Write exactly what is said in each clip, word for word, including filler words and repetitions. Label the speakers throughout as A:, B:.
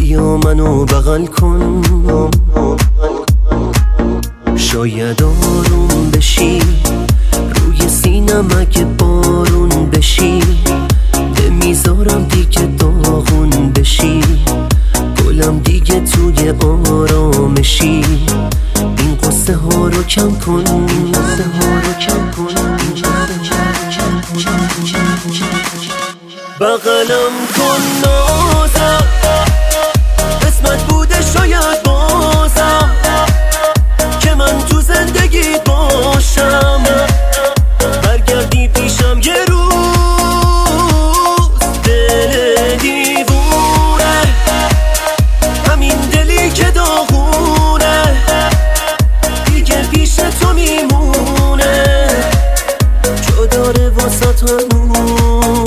A: بیا منو بغل کن، شاید آروم بشی، روی سینم اگه بارون بشی، نمیذارم دیگه داغون بشی، گلم دیگه توی آرامشی، این قصه ها رو کم کن، این قصه ها رو کم کن، بغلم کن نازم، قسمت بوده شاید بازم که من تو زندگی باشم، برگردی پیشم یه روز، دل دیوونه، همین دلی که داغونه، دیگه پیش تو میمونه، جا داره واسه همون.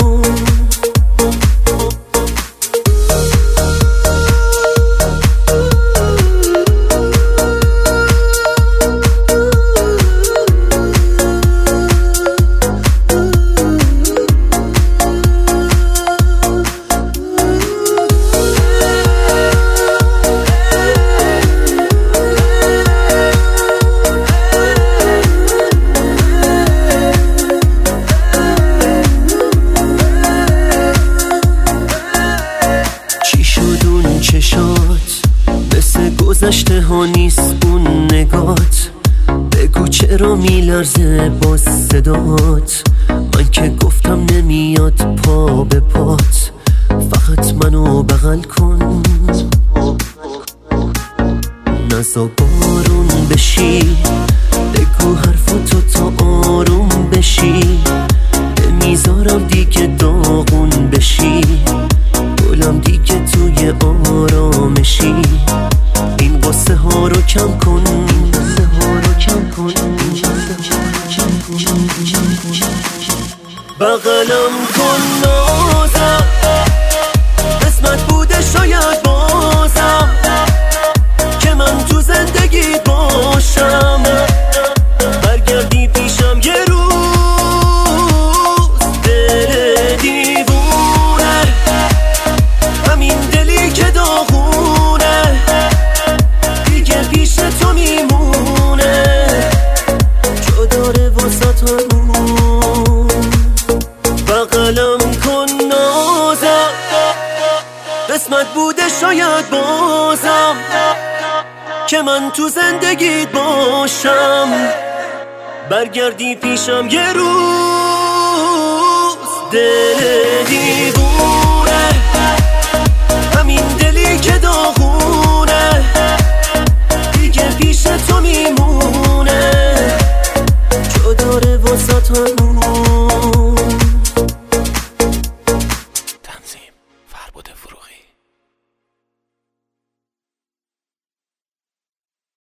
A: مثل گذشته ها نیست اون نگات، بگو چرا میلرزه با صدات، من که گفتم نمیاد پا به پات، فقط منو بغل کن، نزا بارون بشی، بگو حرفاتو تا آروم بشی، نمیذارم دیگه داغون بشی، گلم دیگه توی آرامشی، این قصه ها رو کم کن، این قصه ها رو کم کن، بغلم کن نازم، قسمت بوده شاید بازم که من تو زندگی باشم، برگردی پیشم یه روز، دل دیوونه، همین دلی که داغونه، دیگه پیش تو میمونه، جا داره واسه همون، بغلم کن نازم، قسمت بوده شاید بازم که من تو زندگیت باشم، برگردی پیشم یه روز، دل دیوونه.